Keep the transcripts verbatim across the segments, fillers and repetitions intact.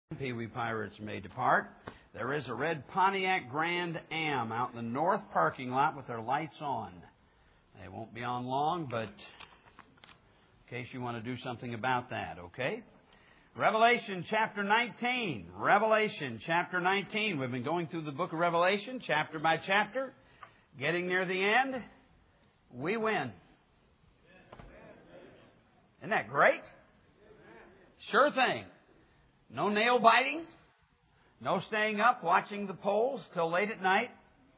Pee Wee Pirates may depart. There is a red Pontiac Grand Am out in the north parking lot with their lights on. They won't be on long, but in case you want to do something about that, okay? Revelation chapter nineteen. Revelation chapter nineteen. We've been going through the book of Revelation chapter by chapter. Getting near the end, we win. Isn't that great? Sure thing. No nail biting. No staying up watching the polls till late at night.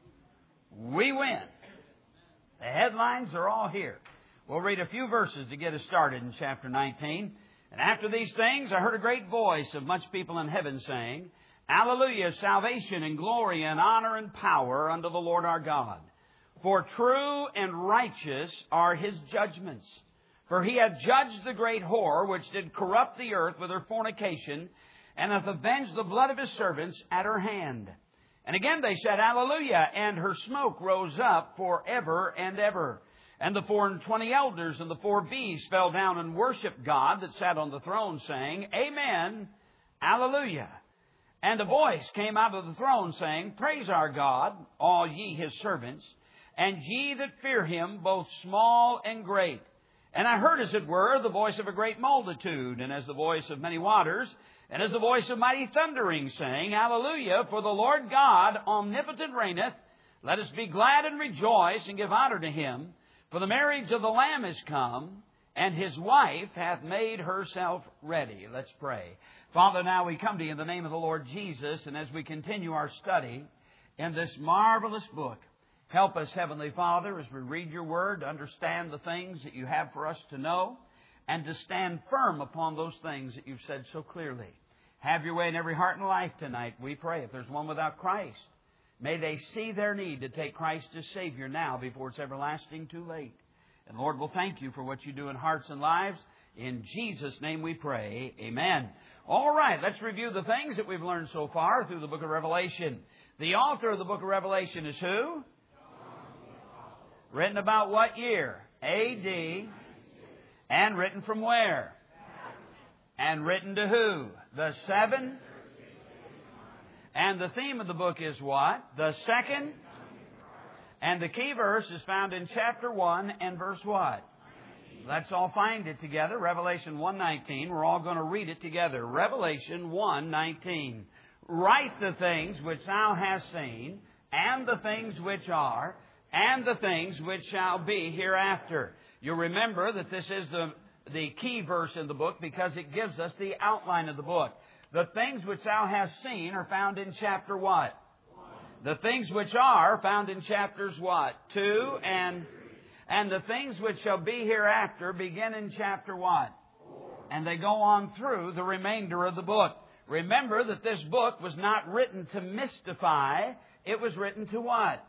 We win. The headlines are all here. We'll read a few verses to get us started in chapter nineteen. And after these things, I heard a great voice of much people in heaven saying, Alleluia, salvation and glory and honor and power unto the Lord our God. For true and righteous are His judgments. For He hath judged the great whore, which did corrupt the earth with her fornication, and hath avenged the blood of His servants at her hand. And again they said, Alleluia, and her smoke rose up for ever and ever. And the four and twenty elders and the four beasts fell down and worshipped God that sat on the throne, saying, Amen, Alleluia. And a voice came out of the throne, saying, Praise our God, all ye His servants, and ye that fear Him, both small and great. And I heard, as it were, the voice of a great multitude, and as the voice of many waters, and as the voice of mighty thundering, saying, Hallelujah, for the Lord God omnipotent reigneth. Let us be glad and rejoice, and give honor to Him. For the marriage of the Lamb is come, and His wife hath made herself ready. Let's pray. Father, now we come to You in the name of the Lord Jesus, and as we continue our study in this marvelous book, help us, Heavenly Father, as we read Your Word, to understand the things that You have for us to know, and to stand firm upon those things that You've said so clearly. Have Your way in every heart and life tonight, we pray. If there's one without Christ, may they see their need to take Christ as Savior now before it's everlasting too late. And Lord, we'll thank You for what You do in hearts and lives. In Jesus' name we pray. Amen. All right, let's review the things that we've learned so far through the book of Revelation. The author of the book of Revelation is who? Written about what year? A D. And written from where? And written to who? The seven. And the theme of the book is what? The second. And the key verse is found in chapter one and verse what? Let's all find it together. Revelation one nineteen. We're all going to read it together. Revelation one nineteen. Write the things which thou hast seen, and the things which are, and the things which shall be hereafter. You'll remember that this is the, the key verse in the book because it gives us the outline of the book. The things which thou hast seen are found in chapter what? One. The things which are found in chapters what? Two and and the things which shall be hereafter begin in chapter what? Four. And they go on through the remainder of the book. Remember that this book was not written to mystify. It was written to what?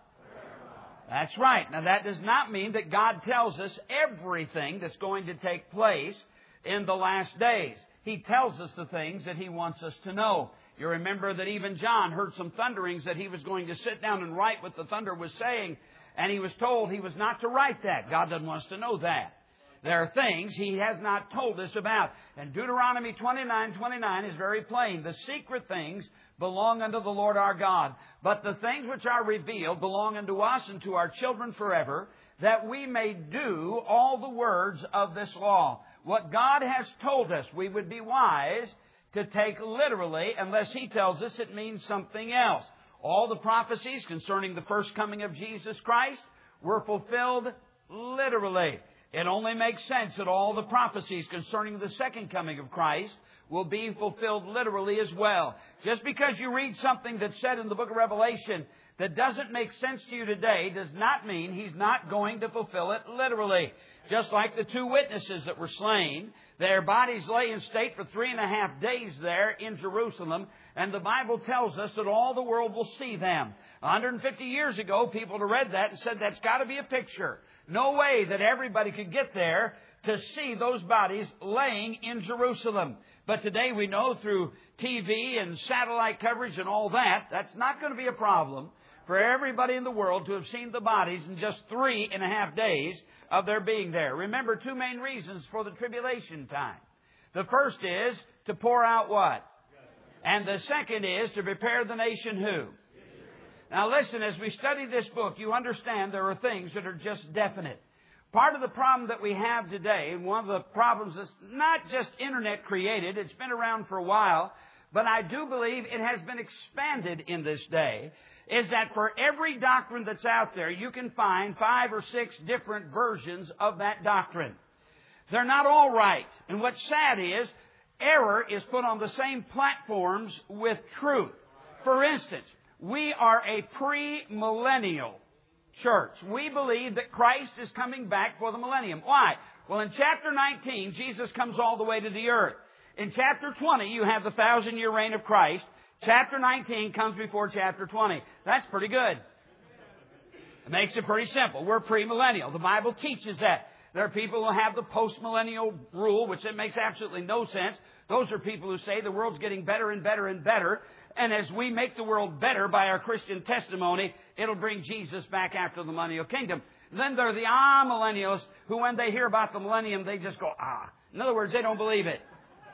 That's right. Now, that does not mean that God tells us everything that's going to take place in the last days. He tells us the things that He wants us to know. You remember that even John heard some thunderings that he was going to sit down and write what the thunder was saying, and he was told he was not to write that. God doesn't want us to know that. There are things He has not told us about. And Deuteronomy twenty-nine twenty-nine is very plain. The secret things belong unto the Lord our God. But the things which are revealed belong unto us and to our children forever, that we may do all the words of this law. What God has told us, we would be wise to take literally, unless He tells us it means something else. All the prophecies concerning the first coming of Jesus Christ were fulfilled literally. It only makes sense that all the prophecies concerning the second coming of Christ will be fulfilled literally as well. Just because you read something that's said in the book of Revelation that doesn't make sense to you today does not mean He's not going to fulfill it literally. Just like the two witnesses that were slain, their bodies lay in state for three and a half days there in Jerusalem, and the Bible tells us that all the world will see them. one hundred fifty years ago, people had read that and said that's got to be a picture. No way that everybody could get there to see those bodies laying in Jerusalem. But today we know through T V and satellite coverage and all that, that's not going to be a problem for everybody in the world to have seen the bodies in just three and a half days of their being there. Remember, two main reasons for the tribulation time. The first is to pour out what? And the second is to prepare the nation who? Now listen, as we study this book, you understand there are things that are just definite. Part of the problem that we have today, and one of the problems that's not just internet created, it's been around for a while, but I do believe it has been expanded in this day, is that for every doctrine that's out there, you can find five or six different versions of that doctrine. They're not all right. And what's sad is, error is put on the same platforms with truth. For instance, we are a pre-millennial church. We believe that Christ is coming back for the millennium. Why? Well, in chapter nineteen, Jesus comes all the way to the earth. In chapter twenty, you have the thousand-year reign of Christ. Chapter nineteen comes before chapter twenty. That's pretty good. It makes it pretty simple. We're premillennial. The Bible teaches that. There are people who have the postmillennial rule, which it makes absolutely no sense. Those are people who say the world's getting better and better and better. And as we make the world better by our Christian testimony, it'll bring Jesus back after the millennial kingdom. Then there are the amillennials who, when they hear about the millennium, they just go, ah. In other words, they don't believe it.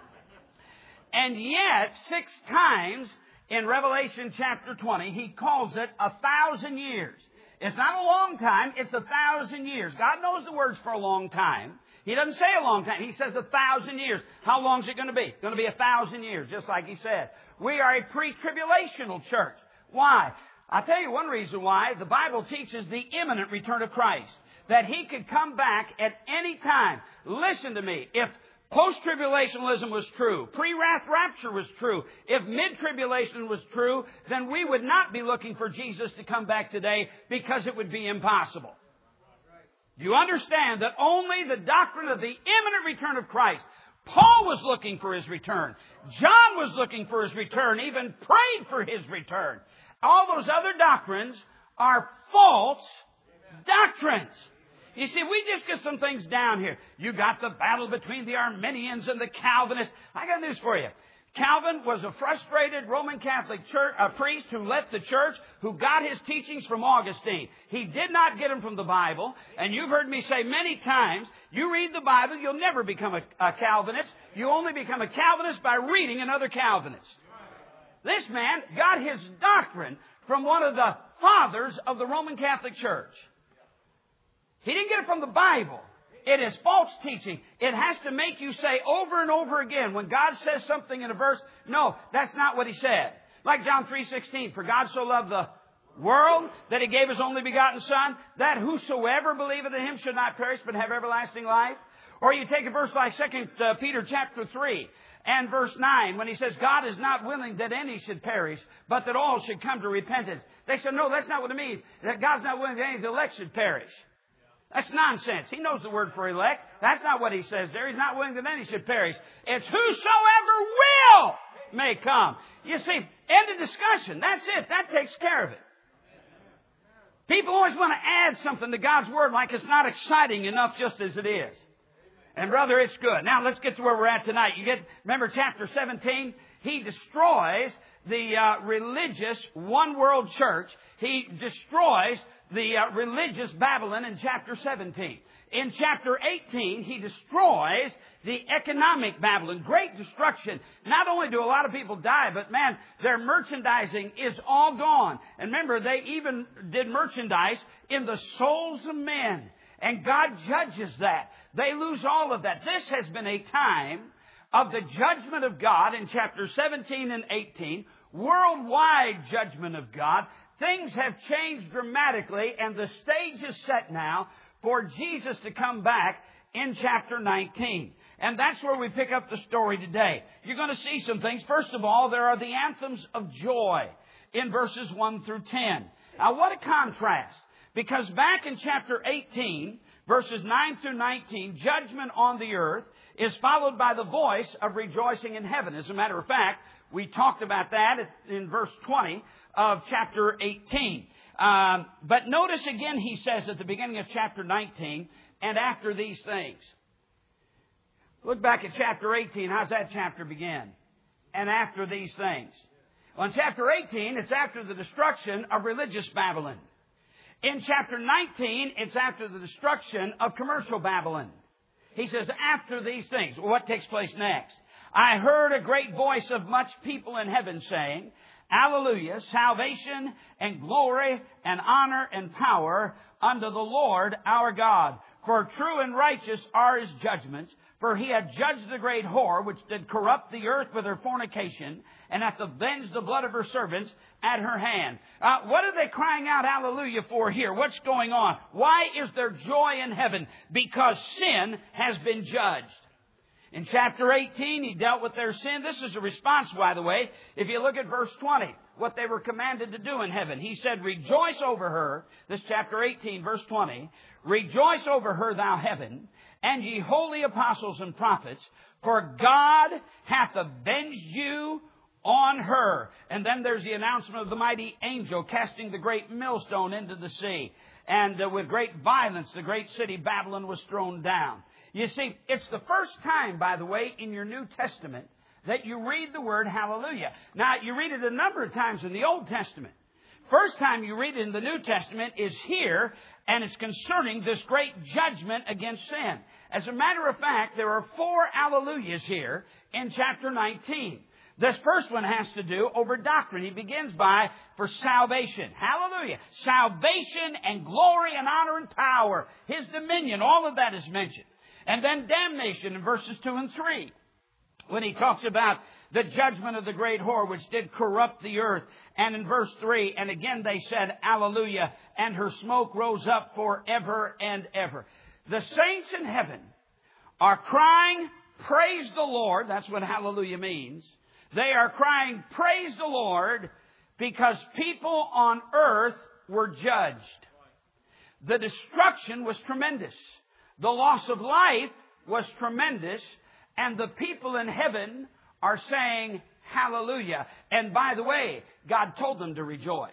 And yet, six times in Revelation chapter twenty, he calls it a thousand years. It's not a long time, it's a thousand years. God knows the words for a long time. He doesn't say a long time. He says a thousand years. How long is it going to be? It's going to be a thousand years, just like he said. We are a pre-tribulational church. Why? I'll tell you one reason why. The Bible teaches the imminent return of Christ. That He could come back at any time. Listen to me. If post-tribulationalism was true, pre-wrath rapture was true, if mid-tribulation was true, then we would not be looking for Jesus to come back today because it would be impossible. You understand that only the doctrine of the imminent return of Christ. Paul was looking for His return. John was looking for His return, even prayed for His return. All those other doctrines are false doctrines. You see, we just get some things down here. You got the battle between the Arminians and the Calvinists. I got news for you. Calvin was a frustrated Roman Catholic church, a priest who left the church, who got his teachings from Augustine. He did not get them from the Bible. And you've heard me say many times, you read the Bible, you'll never become a, a Calvinist. You only become a Calvinist by reading another Calvinist. This man got his doctrine from one of the fathers of the Roman Catholic Church. He didn't get it from the Bible. It is false teaching. It has to make you say over and over again, when God says something in a verse, no, that's not what He said. Like John three sixteen, for God so loved the world that He gave His only begotten Son, that whosoever believeth in Him should not perish but have everlasting life. Or you take a verse like Second Peter chapter three and verse nine, when he says, God is not willing that any should perish, but that all should come to repentance. They said, no, that's not what it means. That God's not willing that any of the elect should perish. That's nonsense. He knows the word for elect. That's not what he says there. He's not willing that any should perish. It's whosoever will may come. You see, end of discussion. That's it. That takes care of it. People always want to add something to God's word like it's not exciting enough just as it is. And brother, it's good. Now let's get to where we're at tonight. You get, remember chapter seventeen? He destroys the uh, religious one world church. He destroys the uh, religious Babylon in chapter seventeen. In chapter eighteen, he destroys the economic Babylon. Great destruction. Not only do a lot of people die, but man, their merchandising is all gone. And remember, they even did merchandise in the souls of men. And God judges that. They lose all of that. This has been a time of the judgment of God in chapter seventeen and eighteen. Worldwide judgment of God. Things have changed dramatically, and the stage is set now for Jesus to come back in chapter nineteen. And that's where we pick up the story today. You're going to see some things. First of all, there are the anthems of joy in verses one through ten. Now, what a contrast. Because back in chapter eighteen, verses nine through nineteen, judgment on the earth is followed by the voice of rejoicing in heaven. As a matter of fact, we talked about that in verse twenty of chapter eighteen. Um, but notice again, he says at the beginning of chapter nineteen, and after these things. Look back at chapter eighteen. How's that chapter begin? And after these things. Well, in chapter eighteen, it's after the destruction of religious Babylon. In chapter nineteen, it's after the destruction of commercial Babylon. He says, after these things. Well, what takes place next? I heard a great voice of much people in heaven saying, Hallelujah, salvation and glory and honor and power unto the Lord our God. For true and righteous are His judgments. For He hath judged the great whore, which did corrupt the earth with her fornication, and hath avenged the blood of her servants at her hand. Uh, what are they crying out hallelujah for here? What's going on? Why is there joy in heaven? Because sin has been judged. In chapter eighteen, He dealt with their sin. This is a response, by the way. If you look at verse twenty, what they were commanded to do in heaven. He said, Rejoice over her. This chapter eighteen, verse twenty. Rejoice over her, thou heaven, and ye holy apostles and prophets, for God hath avenged you on her. And then there's the announcement of the mighty angel casting the great millstone into the sea. And uh, with great violence, the great city Babylon was thrown down. You see, it's the first time, by the way, in your New Testament that you read the word hallelujah. Now, you read it a number of times in the Old Testament. First time you read it in the New Testament is here, and it's concerning this great judgment against sin. As a matter of fact, there are four hallelujahs here in chapter nineteen. This first one has to do over doctrine. He begins by, for salvation. Hallelujah. Salvation and glory and honor and power. His dominion, all of that is mentioned. And then damnation in verses two and three. When he talks about the judgment of the great whore, which did corrupt the earth. And in verse three, and again they said, Hallelujah, and her smoke rose up forever and ever. The saints in heaven are crying, Praise the Lord. That's what hallelujah means. They are crying, Praise the Lord, because people on earth were judged. The destruction was tremendous. The loss of life was tremendous. And the people in heaven are saying, Hallelujah. And by the way, God told them to rejoice.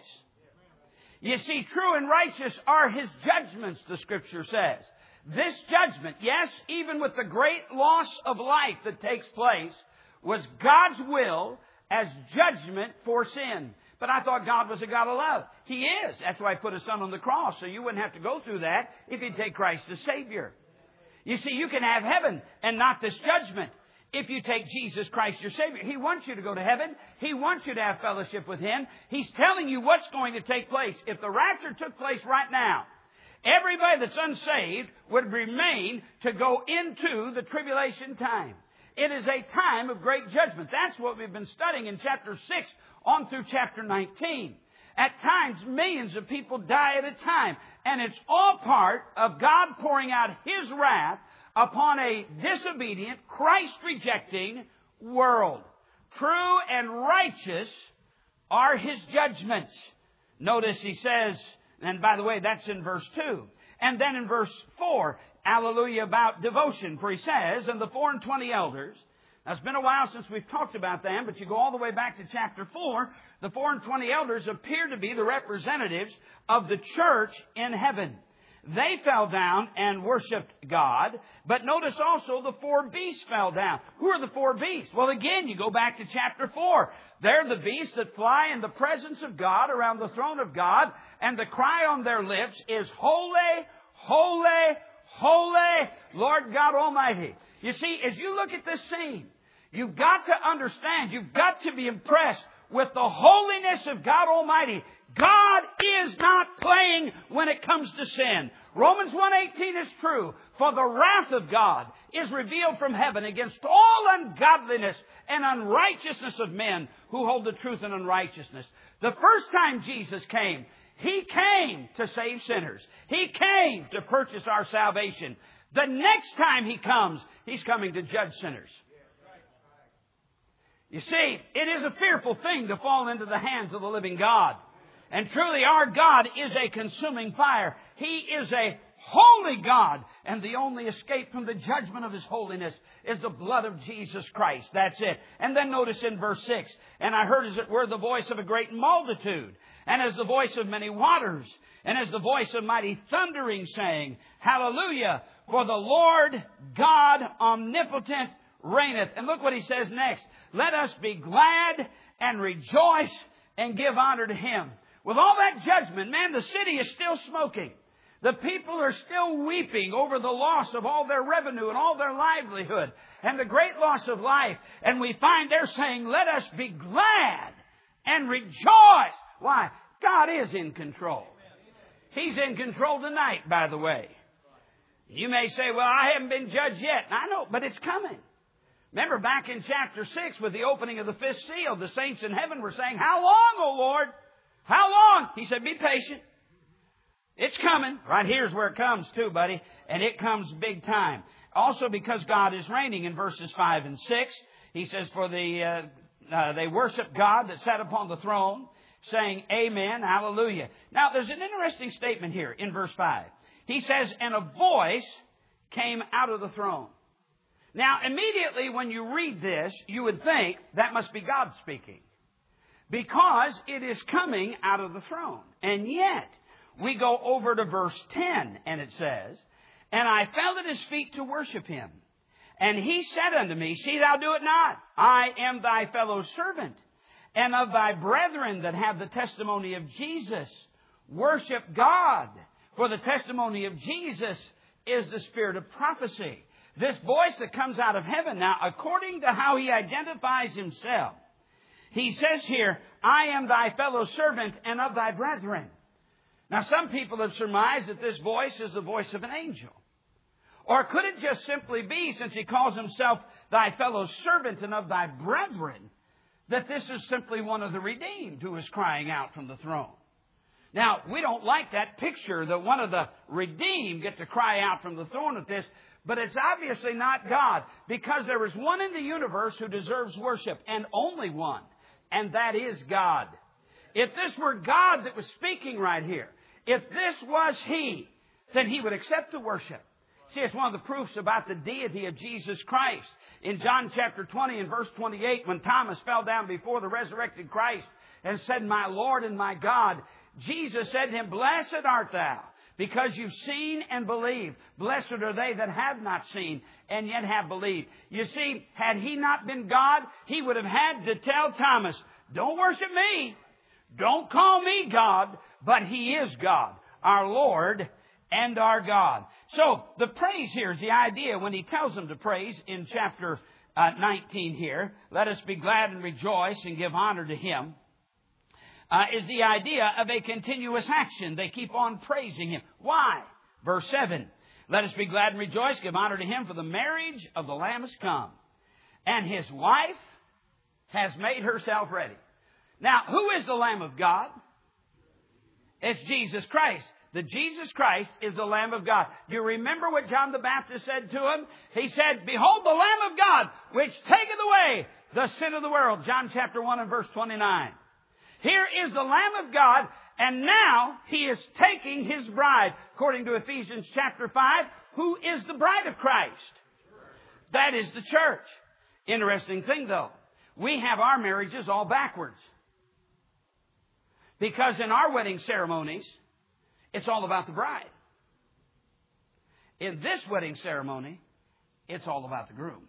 You see, true and righteous are His judgments, the Scripture says. This judgment, yes, even with the great loss of life that takes place, was God's will as judgment for sin. But I thought God was a God of love. He is. That's why He put His Son on the cross, so you wouldn't have to go through that if You'd take Christ as Savior. You see, you can have heaven and not this judgment if you take Jesus Christ your Savior. He wants you to go to heaven. He wants you to have fellowship with Him. He's telling you what's going to take place. If the rapture took place right now, everybody that's unsaved would remain to go into the tribulation time. It is a time of great judgment. That's what we've been studying in chapter six on through chapter nineteen. At times, millions of people die at a time. And it's all part of God pouring out His wrath upon a disobedient, Christ-rejecting world. True and righteous are His judgments. Notice He says, and by the way, that's in verse two. And then in verse four, hallelujah, about devotion. For He says, and the four and twenty elders. Now, it's been a while since we've talked about them, but you go all the way back to chapter four. The four and twenty elders appear to be the representatives of the church in heaven. They fell down and worshiped God. But notice also the four beasts fell down. Who are the four beasts? Well, again, you go back to chapter four. They're the beasts that fly in the presence of God around the throne of God. And the cry on their lips is, Holy, holy, holy, Lord God Almighty. You see, as you look at this scene, you've got to understand, you've got to be impressed with the holiness of God Almighty. God is not playing when it comes to sin. Romans one eighteen is true. For the wrath of God is revealed from heaven against all ungodliness and unrighteousness of men who hold the truth in unrighteousness. The first time Jesus came, He came to save sinners. He came to purchase our salvation. The next time He comes, He's coming to judge sinners. You see, it is a fearful thing to fall into the hands of the living God. And truly our God is a consuming fire. He is a holy God. And the only escape from the judgment of His holiness is the blood of Jesus Christ. That's it. And then notice in verse six, and I heard as it were the voice of a great multitude, and as the voice of many waters, and as the voice of mighty thundering, saying, Hallelujah, for the Lord God omnipotent reigneth. And look what He says next. Let us be glad and rejoice and give honor to Him. With all that judgment, man, the city is still smoking. The people are still weeping over the loss of all their revenue and all their livelihood and the great loss of life. And we find they're saying, let us be glad and rejoice. Why? God is in control. He's in control tonight, by the way. You may say, well, I haven't been judged yet. I know, but it's coming. Remember back in chapter six with the opening of the fifth seal, the saints in heaven were saying, how long, O Lord? How long? He said, be patient. It's coming. Right here's where it comes too, buddy. And it comes big time. Also because God is reigning in verses five and six. He says, for the uh, uh, they worship God that sat upon the throne, saying, Amen, hallelujah. Now, there's an interesting statement here in verse five. He says, and a voice came out of the throne. Now, immediately when you read this, you would think that must be God speaking. Because it is coming out of the throne. And yet, we go over to verse ten, and it says, and I fell at his feet to worship him. And he said unto me, see thou do it not. I am thy fellow servant, and of thy brethren that have the testimony of Jesus. Worship God, for the testimony of Jesus is the spirit of prophecy. This voice that comes out of heaven. Now, according to how he identifies himself, he says here, I am thy fellow servant and of thy brethren. Now, some people have surmised that this voice is the voice of an angel. Or could it just simply be, since he calls himself thy fellow servant and of thy brethren, that this is simply one of the redeemed who is crying out from the throne? Now, we don't like that picture that one of the redeemed get to cry out from the throne at this, but it's obviously not God, because there is one in the universe who deserves worship, and only one, and that is God. If this were God that was speaking right here, if this was He, then He would accept the worship. See, it's one of the proofs about the deity of Jesus Christ. In John chapter twenty and verse twenty-eight, when Thomas fell down before the resurrected Christ and said, my Lord and my God, Jesus said to him, blessed art thou, because you've seen and believed. Blessed are they that have not seen and yet have believed. You see, had He not been God, He would have had to tell Thomas, don't worship me. Don't call me God, but He is God, our Lord and our God. So the praise here is the idea when He tells them to praise in chapter uh, nineteen here. Let us be glad and rejoice and give honor to Him. Uh, is the idea of a continuous action. They keep on praising Him. Why? Verse seven. Let us be glad and rejoice, give honor to Him, for the marriage of the Lamb has come, and His wife has made herself ready. Now, who is the Lamb of God? It's Jesus Christ. The Jesus Christ is the Lamb of God. Do you remember what John the Baptist said to him? He said, behold the Lamb of God, which taketh away the sin of the world. John chapter one and verse twenty-nine. Here is the Lamb of God, and now He is taking His bride. According to Ephesians chapter five, who is the bride of Christ? That is the church. Interesting thing, though. We have our marriages all backwards. Because in our wedding ceremonies, it's all about the bride. In this wedding ceremony, it's all about the groom.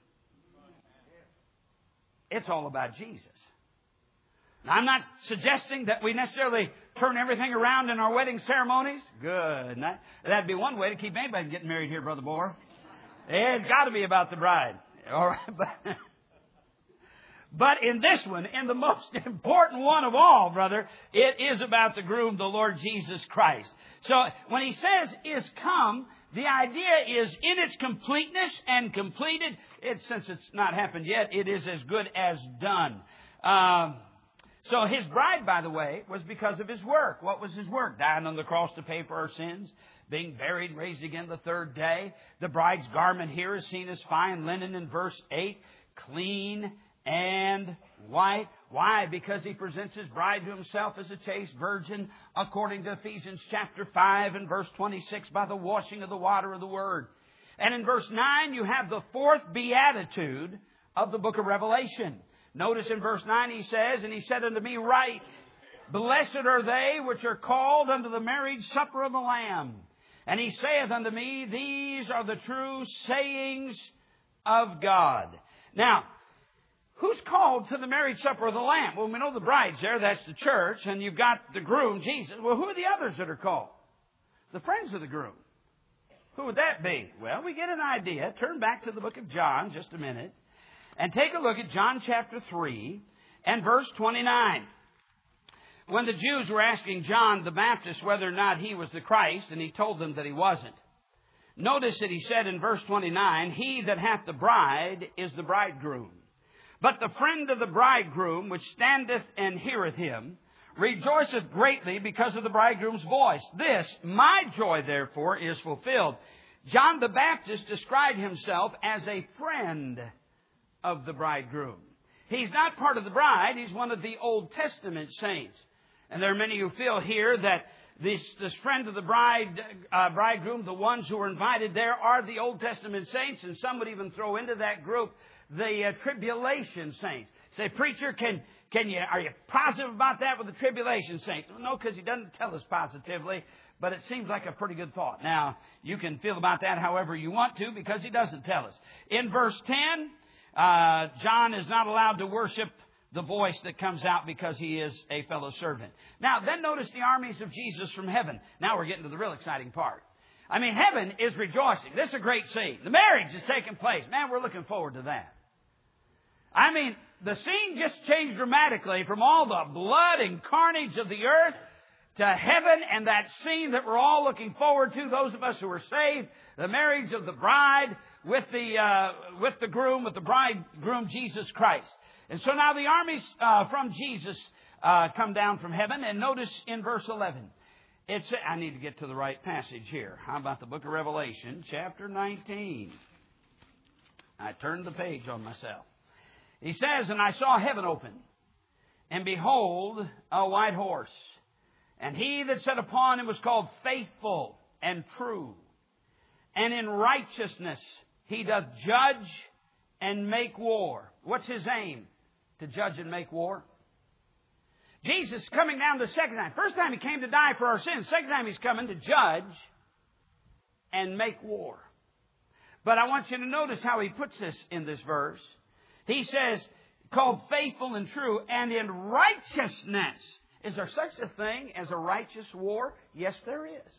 It's all about Jesus. Now, I'm not suggesting that we necessarily turn everything around in our wedding ceremonies. Good. That'd be one way to keep anybody from getting married here, Brother Bohr. It's got to be about the bride. All right. But, but in this one, in the most important one of all, brother, it is about the groom, the Lord Jesus Christ. So when He says is come, the idea is in its completeness and completed. It, since it's not happened yet, it is as good as done. Um, So His bride, by the way, was because of His work. What was His work? Dying on the cross to pay for our sins, being buried, raised again the third day. The bride's garment here is seen as fine linen in verse eight, clean and white. Why? Because He presents His bride to Himself as a chaste virgin, according to Ephesians chapter five and verse twenty-six, by the washing of the water of the Word. And in verse nine, you have the fourth beatitude of the book of Revelation. Notice in verse nine He says, and He said unto me, write, blessed are they which are called unto the marriage supper of the Lamb. And He saith unto me, these are the true sayings of God. Now, who's called to the marriage supper of the Lamb? Well, we know the bride's there. That's the church. And you've got the groom, Jesus. Well, who are the others that are called? The friends of the groom. Who would that be? Well, we get an idea. Turn back to the book of John just a minute and take a look at John chapter three and verse twenty-nine. When the Jews were asking John the Baptist whether or not he was the Christ, and he told them that he wasn't. Notice that he said in verse twenty-nine, "He that hath the bride is the bridegroom. But the friend of the bridegroom, which standeth and heareth him, rejoiceth greatly because of the bridegroom's voice. This, my joy, therefore, is fulfilled." John the Baptist described himself as a friend of the bridegroom. He's not part of the bride. He's one of the Old Testament saints. And there are many who feel here that this, this friend of the bride, uh, bridegroom, the ones who are invited there, are the Old Testament saints. And some would even throw into that group the uh, tribulation saints. Say, preacher, can can you are you positive about that with the tribulation saints? Well, no, because he doesn't tell us positively, but it seems like a pretty good thought. Now, you can feel about that however you want to, because he doesn't tell us. In verse ten, uh, John is not allowed to worship the voice that comes out because he is a fellow servant. Now, then notice the armies of Jesus from heaven. Now we're getting to the real exciting part. I mean, heaven is rejoicing. This is a great scene. The marriage is taking place. Man, we're looking forward to that. I mean, the scene just changed dramatically from all the blood and carnage of the earth to heaven, and that scene that we're all looking forward to, those of us who are saved, the marriage of the bride with the uh, with the groom, with the bridegroom, Jesus Christ. And so now the armies uh, from Jesus uh, come down from heaven, and notice in verse eleven. It's, I need to get to the right passage here. How about the book of Revelation, chapter nineteen? I turned the page on myself. He says, "And I saw heaven open, and behold, a white horse. And he that sat upon him was called Faithful and True. And in righteousness he doth judge and make war." What's his aim? To judge and make war. Jesus is coming down the second time. First time he came to die for our sins. Second time he's coming to judge and make war. But I want you to notice how he puts this in this verse. He says, called faithful and true, and in righteousness. Is there such a thing as a righteous war? Yes, there is.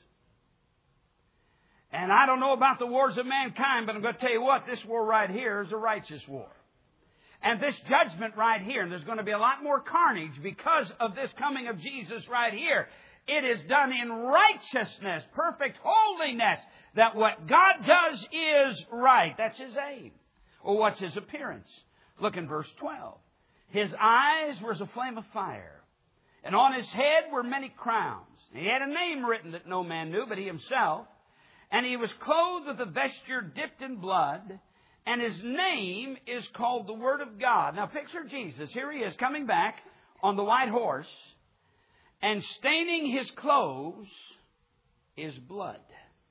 And I don't know about the wars of mankind, but I'm going to tell you what, this war right here is a righteous war. And this judgment right here, and there's going to be a lot more carnage because of this coming of Jesus right here. It is done in righteousness, perfect holiness, that what God does is right. That's His aim. Well, what's His appearance? Look in verse twelve. His eyes were as a flame of fire, and on His head were many crowns. He had a name written that no man knew but He Himself. And He was clothed with a vesture dipped in blood, and His name is called the Word of God. Now picture Jesus. Here He is coming back on the white horse, and staining His clothes is blood.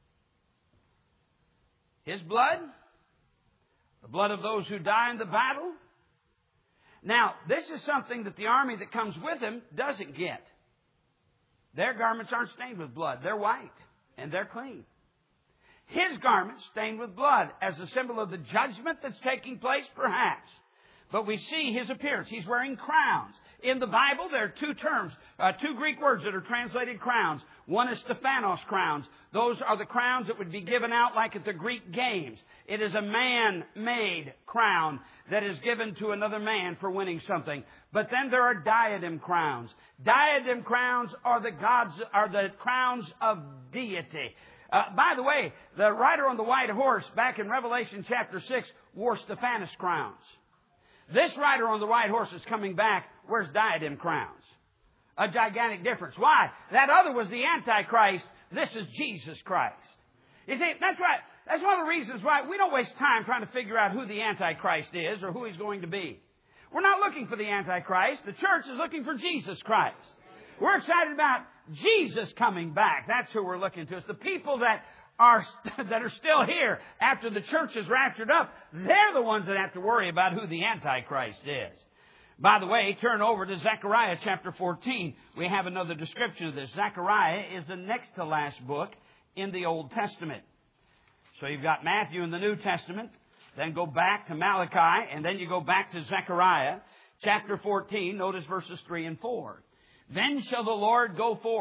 His blood? The blood of those who die in the battle? Now, this is something that the army that comes with Him doesn't get. Their garments aren't stained with blood. They're white, and they're clean. His garments stained with blood as a symbol of the judgment that's taking place, perhaps. But we see His appearance. He's wearing crowns. In the Bible, there are two terms, uh, two Greek words that are translated crowns. One is Stephanos crowns. Those are the crowns that would be given out like at the Greek games. It is a man-made crown that is given to another man for winning something. But then there are diadem crowns. Diadem crowns are the gods, are the crowns of deity. Uh, by the way, the rider on the white horse back in Revelation chapter six wore Stephanos crowns. This rider on the white horse is coming back wears diadem crowns. A gigantic difference. Why? That other was the Antichrist. This is Jesus Christ. You see, that's right. That's one of the reasons why we don't waste time trying to figure out who the Antichrist is or who he's going to be. We're not looking for the Antichrist. The church is looking for Jesus Christ. We're excited about Jesus coming back. That's who we're looking to. It's the people that are that are still here after the church is raptured up. They're the ones that have to worry about who the Antichrist is. By the way, turn over to Zechariah chapter fourteen. We have another description of this. Zechariah is the next to last book in the Old Testament. So you've got Matthew in the New Testament, then go back to Malachi, and then you go back to Zechariah chapter fourteen. Notice verses three and four. Then shall the Lord go forth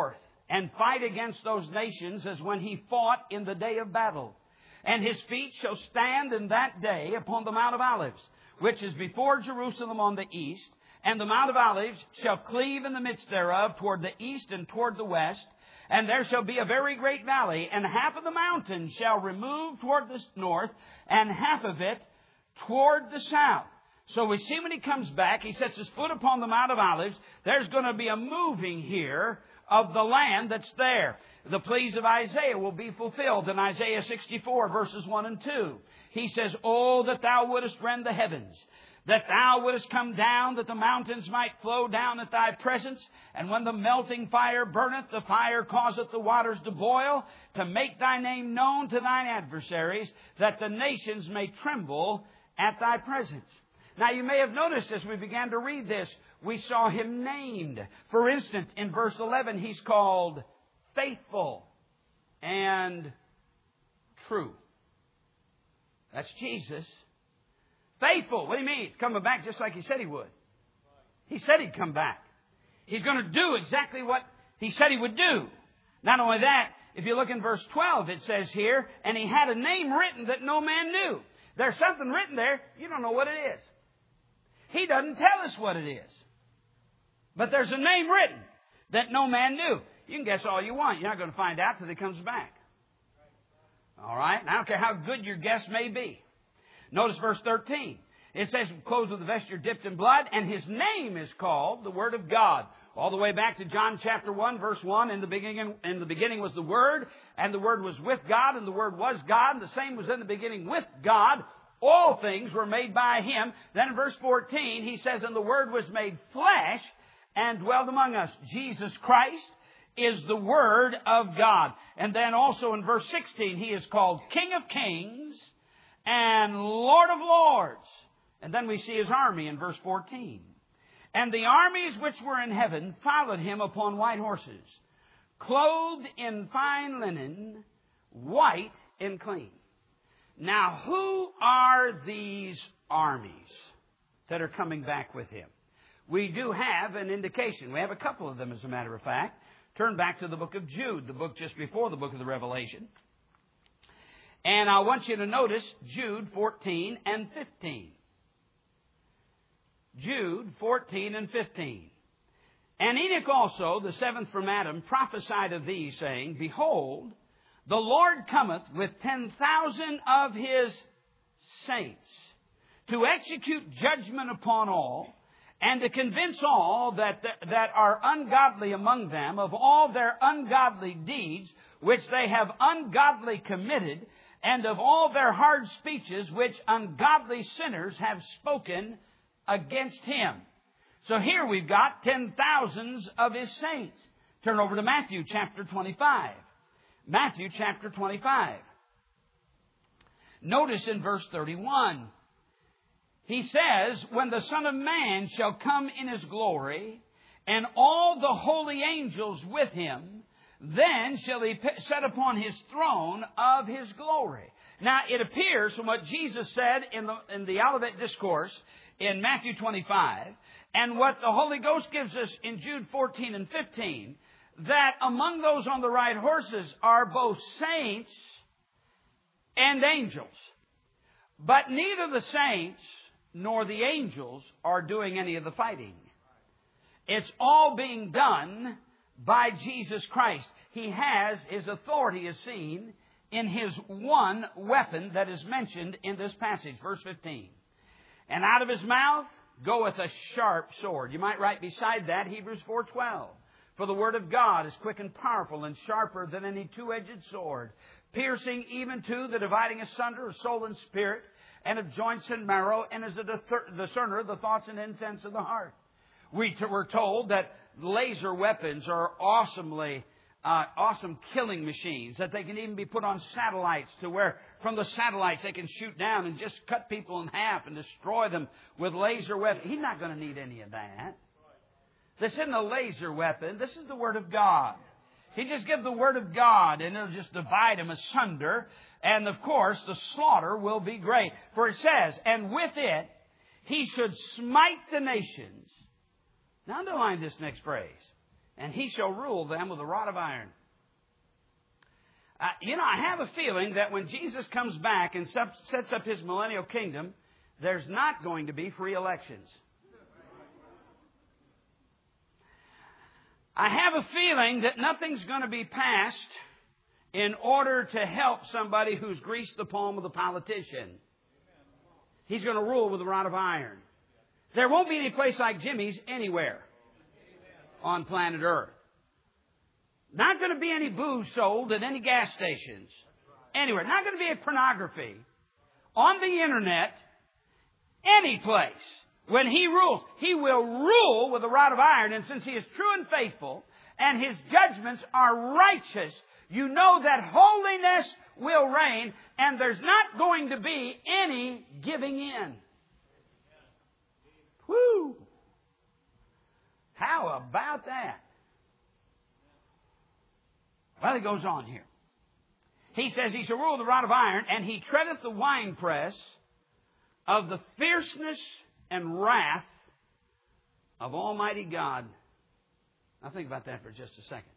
and fight against those nations as when he fought in the day of battle. And his feet shall stand in that day upon the Mount of Olives, which is before Jerusalem on the east. And the Mount of Olives shall cleave in the midst thereof toward the east and toward the west. And there shall be a very great valley, and half of the mountain shall remove toward the north, and half of it toward the south. So we see when he comes back, he sets his foot upon the Mount of Olives. There's going to be a moving here of the land that's there. The pleas of Isaiah will be fulfilled in Isaiah sixty-four, verses one and two. He says, "Oh, that thou wouldest rend the heavens, that thou wouldest come down, that the mountains might flow down at thy presence. And when the melting fire burneth, the fire causeth the waters to boil, to make thy name known to thine adversaries, that the nations may tremble at thy presence." Now, you may have noticed as we began to read this, we saw him named. For instance, in verse eleven, he's called faithful and true. That's Jesus. Faithful. What do you mean? He's coming back just like he said he would. He said he'd come back. He's going to do exactly what he said he would do. Not only that, if you look in verse twelve, it says here, "And he had a name written that no man knew." There's something written there. You don't know what it is. He doesn't tell us what it is. But there's a name written that no man knew. You can guess all you want. You're not going to find out till he comes back. All right? I don't care how good your guess may be. Notice verse thirteen. It says, "Clothed with a vesture dipped in blood, and his name is called the Word of God." All the way back to John chapter one, verse one. In the beginning, in the beginning was the Word, and the Word was with God, and the Word was God, and the same was in the beginning with God. All things were made by him. Then in verse fourteen, he says, "And the Word was made flesh and dwelled among us." Jesus Christ is the Word of God. And then also in verse sixteen, he is called King of Kings and Lord of Lords. And then we see his army in verse fourteen. "And the armies which were in heaven followed him upon white horses, clothed in fine linen, white and clean." Now, who are these armies that are coming back with him? We do have an indication. We have a couple of them, as a matter of fact. Turn back to the book of Jude, the book just before the book of the Revelation. And I want you to notice Jude fourteen and fifteen. Jude fourteen and fifteen. "And Enoch also, the seventh from Adam, prophesied of thee, saying, Behold, the Lord cometh with ten thousand of his saints, to execute judgment upon all, and to convince all that, that are ungodly among them of all their ungodly deeds, which they have ungodly committed, and of all their hard speeches, which ungodly sinners have spoken against him." So here we've got ten thousands of his saints. Turn over to Matthew chapter twenty-five. Matthew chapter twenty-five. Notice in verse thirty-one. He says, "When the Son of Man shall come in his glory, and all the holy angels with him, then shall he set upon his throne of his glory." Now, it appears from what Jesus said in the, in the Olivet Discourse in Matthew twenty-five, and what the Holy Ghost gives us in Jude fourteen and fifteen, that among those on the right horses are both saints and angels. But neither the saints nor the angels are doing any of the fighting. It's all being done by Jesus Christ. He has, his authority is seen in his one weapon that is mentioned in this passage, verse fifteen. "And out of his mouth goeth a sharp sword." You might write beside that Hebrews four twelve. "For the word of God is quick and powerful and sharper than any two-edged sword, piercing even to the dividing asunder of soul and spirit, and of joints and marrow, and is a discerner of the thoughts and intents of the heart." We t- were told that laser weapons are awesomely uh, awesome killing machines, that they can even be put on satellites to where from the satellites they can shoot down and just cut people in half and destroy them with laser weapons. He's not going to need any of that. This isn't a laser weapon. This is the Word of God. He just gives the Word of God and it'll just divide them asunder. And of course, the slaughter will be great. For it says, "And with it he should smite the nations." Now underline this next phrase. and he shall rule them with a rod of iron. Uh, you know, I have a feeling that when Jesus comes back and sets up his millennial kingdom, there's not going to be free elections. I have a feeling that nothing's going to be passed in order to help somebody who's greased the palm of the politician. He's going to rule with a rod of iron. There won't be any place like Jimmy's anywhere on planet Earth. Not going to be any booze sold at any gas stations. Anywhere. Not going to be a pornography. On the internet. Any place. When He rules, He will rule with a rod of iron. And since He is true and faithful, and His judgments are righteous, you know that holiness will reign, and there's not going to be any giving in. Whew! How about that? Well, it goes on here. He says, He shall rule with a rod of iron, and He treadeth the winepress of the fierceness and wrath of Almighty God. Now think about that for just a second.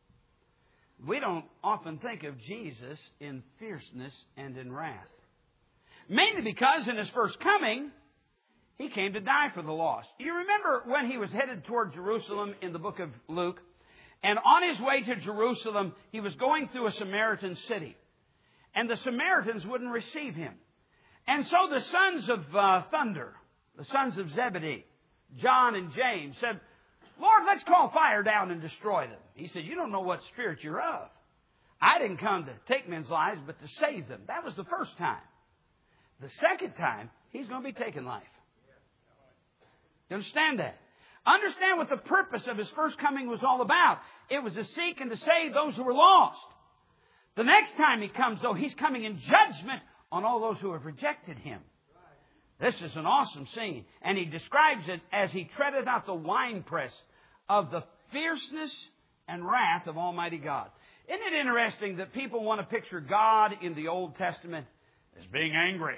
We don't often think of Jesus in fierceness and in wrath. Mainly because in His first coming, He came to die for the lost. You remember when He was headed toward Jerusalem in the book of Luke? And on His way to Jerusalem, He was going through a Samaritan city. And the Samaritans wouldn't receive Him. And so the sons of uh, thunder, the sons of Zebedee, John and James, said, Lord, let's call fire down and destroy them. He said, you don't know what spirit you're of. I didn't come to take men's lives, but to save them. That was the first time. The second time, He's going to be taking life. You understand that? Understand what the purpose of His first coming was all about. It was to seek and to save those who were lost. The next time He comes, though, He's coming in judgment on all those who have rejected Him. This is an awesome scene. And He describes it as He treadeth out the winepress of the fierceness and wrath of Almighty God. Isn't it interesting that people want to picture God in the Old Testament as being angry?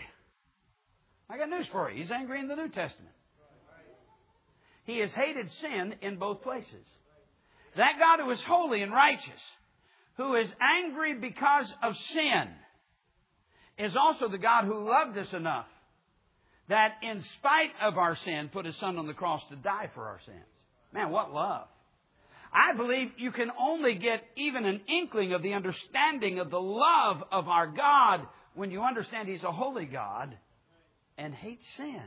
I got news for you. He's angry in the New Testament. He has hated sin in both places. That God who is holy and righteous, who is angry because of sin, is also the God who loved us enough that in spite of our sin, put His Son on the cross to die for our sins. Man, what love. I believe you can only get even an inkling of the understanding of the love of our God when you understand He's a holy God and hates sin.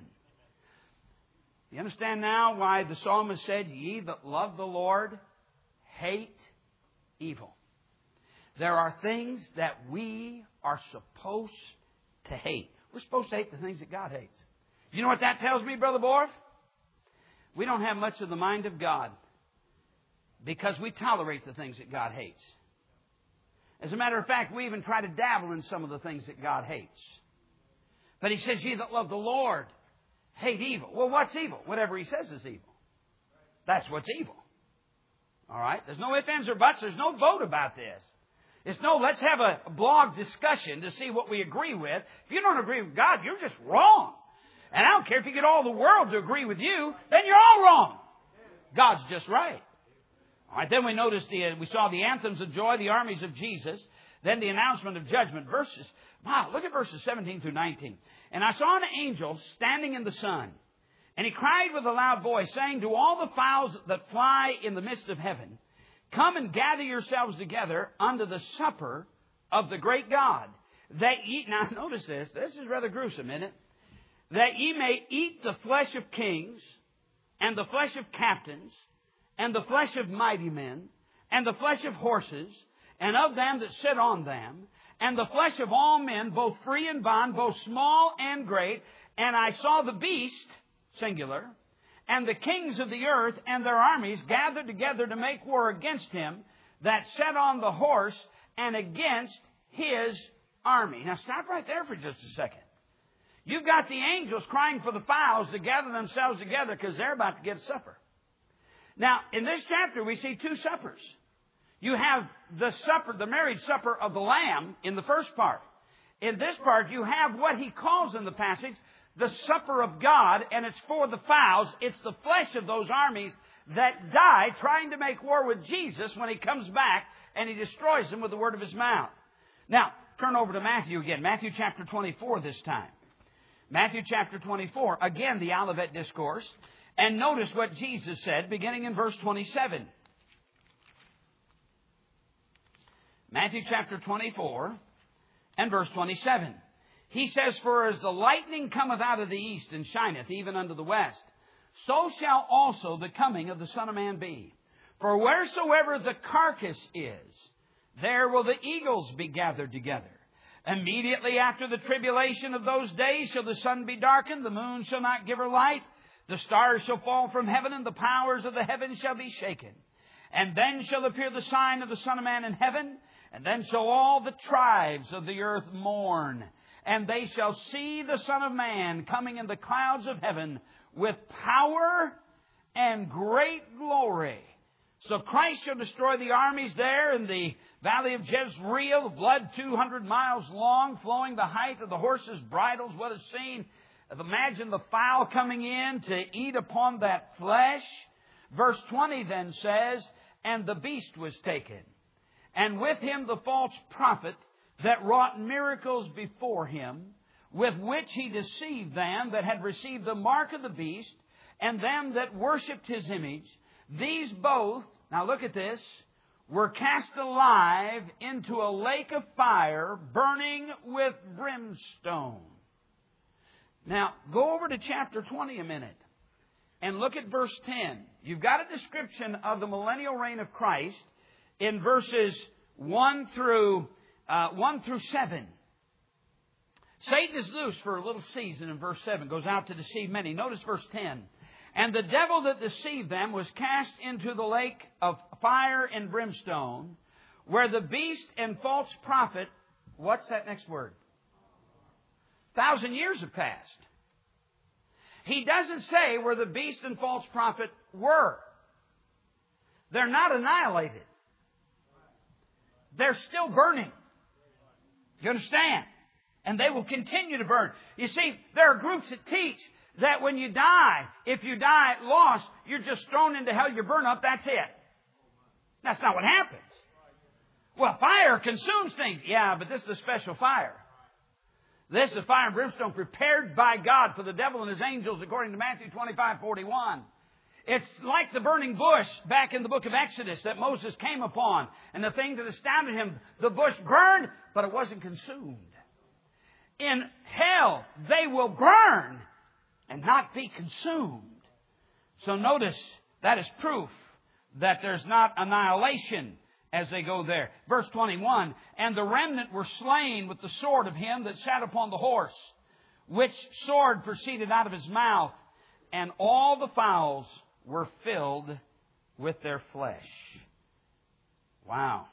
You understand now why the psalmist said, ye that love the Lord hate evil. There are things that we are supposed to hate. We're supposed to hate the things that God hates. You know what that tells me, Brother Borf? We don't have much of the mind of God because we tolerate the things that God hates. As a matter of fact, we even try to dabble in some of the things that God hates. But He says, ye that love the Lord hate evil. Well, what's evil? Whatever He says is evil. That's what's evil. All right? There's no ifs, ands, or buts. There's no vote about this. It's no, let's have a blog discussion to see what we agree with. If you don't agree with God, you're just wrong. And I don't care if you get all the world to agree with you, then you're all wrong. God's just right. All right, then we noticed the, we saw the anthems of joy, the armies of Jesus, then the announcement of judgment. Verses, wow, look at verses seventeen through nineteen. And I saw an angel standing in the sun, and he cried with a loud voice, saying to all the fowls that fly in the midst of heaven, come and gather yourselves together unto the supper of the great God, that ye, now notice this, this is rather gruesome, isn't it? That ye may eat the flesh of kings, and the flesh of captains, and the flesh of mighty men, and the flesh of horses, and of them that sit on them, and the flesh of all men, both free and bond, both small and great. And I saw the beast, singular, and the kings of the earth and their armies gathered together to make war against him that sat on the horse and against his army. Now stop right there for just a second. You've got the angels crying for the fowls to gather themselves together because they're about to get supper. Now, in this chapter, we see two suppers. You have the supper, the marriage supper of the Lamb in the first part. In this part, you have what he calls in the passage the supper of God, and it's for the fowls. It's the flesh of those armies that die trying to make war with Jesus when He comes back and He destroys them with the word of His mouth. Now, turn over to Matthew again. Matthew chapter twenty-four this time. Matthew chapter twenty-four. Again, the Olivet Discourse. And notice what Jesus said, beginning in verse twenty-seven. Matthew chapter twenty-four and verse twenty-seven. He says, "For as the lightning cometh out of the east and shineth even unto the west, so shall also the coming of the Son of Man be. For wheresoever the carcass is, there will the eagles be gathered together. Immediately after the tribulation of those days shall the sun be darkened, the moon shall not give her light, the stars shall fall from heaven, and the powers of the heavens shall be shaken. And then shall appear the sign of the Son of Man in heaven, and then shall all the tribes of the earth mourn. And they shall see the Son of Man coming in the clouds of heaven with power and great glory." So Christ shall destroy the armies there in the valley of Jezreel, the blood two hundred miles long, flowing the height of the horses' bridles. What a scene. Imagine the fowl coming in to eat upon that flesh. Verse twenty then says, "And the beast was taken, and with him the false prophet that wrought miracles before him, with which he deceived them that had received the mark of the beast, and them that worshipped his image. These both," now look at this, "were cast alive into a lake of fire, burning with brimstone." Now, go over to chapter twenty a minute and look at verse ten. You've got a description of the millennial reign of Christ in verses one through uh, one through seven. Satan is loose for a little season in verse seven, goes out to deceive many. Notice verse ten. "And the devil that deceived them was cast into the lake of fire and brimstone, where the beast and false prophet," what's that next word? Thousand years have passed. He doesn't say where the beast and false prophet were. They're not annihilated. They're still burning. You understand? And they will continue to burn. You see, there are groups that teach that when you die, if you die lost, you're just thrown into hell, you burn up, that's it. That's not what happens. Well, fire consumes things. Yeah, but this is a special fire. This is fire and brimstone prepared by God for the devil and his angels, according to Matthew twenty-five forty-one. It's like the burning bush back in the book of Exodus that Moses came upon. And the thing that astounded him, the bush burned, but it wasn't consumed. In hell, they will burn and not be consumed. So notice, that is proof that there's not annihilation as they go there. Verse twenty-one, "And the remnant were slain with the sword of him that sat upon the horse, which sword proceeded out of his mouth, and all the fowls were filled with their flesh." Wow.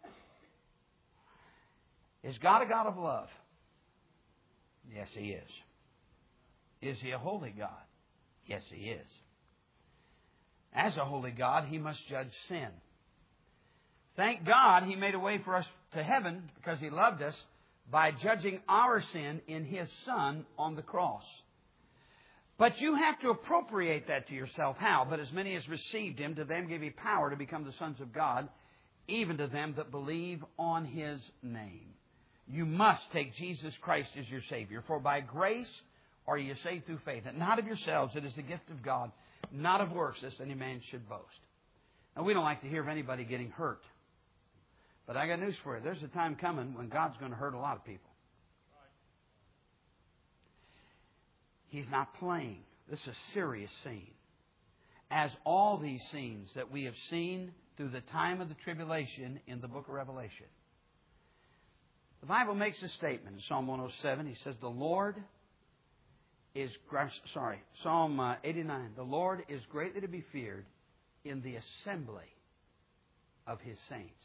Is God a God of love? Yes, He is. Is He a holy God? Yes, He is. As a holy God, He must judge sin. Thank God He made a way for us to heaven because He loved us by judging our sin in His Son on the cross. But you have to appropriate that to yourself. How? "But as many as received Him, to them gave He power to become the sons of God, even to them that believe on His name." You must take Jesus Christ as your Savior. "For by grace are you saved through faith, and not of yourselves. It is the gift of God, not of works, lest any man should boast." Now, we don't like to hear of anybody getting hurt. But I got news for you. There's a time coming when God's going to hurt a lot of people. He's not playing. This is a serious scene. As all these scenes that we have seen through the time of the tribulation in the book of Revelation. The Bible makes a statement in Psalm one oh seven. He says, the Lord is, sorry, Psalm eighty-nine. The Lord is greatly to be feared in the assembly of His saints.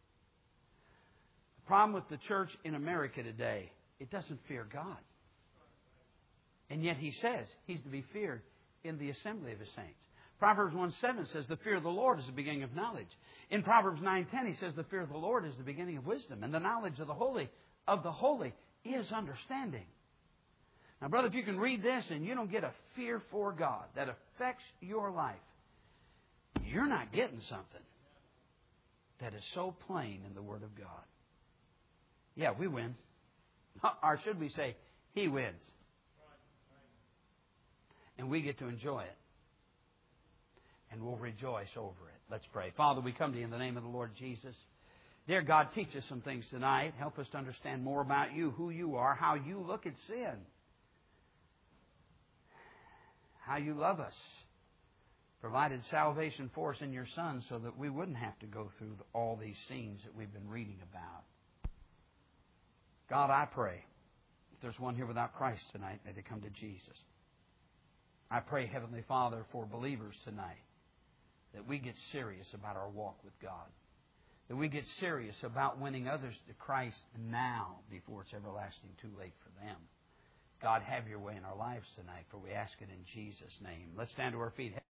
The problem with the church in America today, it doesn't fear God. And yet He says He's to be feared in the assembly of His saints. Proverbs one seven says the fear of the Lord is the beginning of knowledge. In Proverbs nine ten he says the fear of the Lord is the beginning of wisdom. And the knowledge of the holy of the holy is understanding. Now, brother, if you can read this and you don't get a fear for God that affects your life, you're not getting something that is so plain in the Word of God. Yeah, we win. Or should we say, He wins. And we get to enjoy it. And we'll rejoice over it. Let's pray. Father, we come to You in the name of the Lord Jesus. Dear God, teach us some things tonight. Help us to understand more about You, who You are, how You look at sin, how You love us, provided salvation for us in Your Son so that we wouldn't have to go through all these scenes that we've been reading about. God, I pray, if there's one here without Christ tonight, may they come to Jesus. I pray, Heavenly Father, for believers tonight, that we get serious about our walk with God. That we get serious about winning others to Christ now before it's everlasting too late for them. God, have Your way in our lives tonight, for we ask it in Jesus' name. Let's stand to our feet.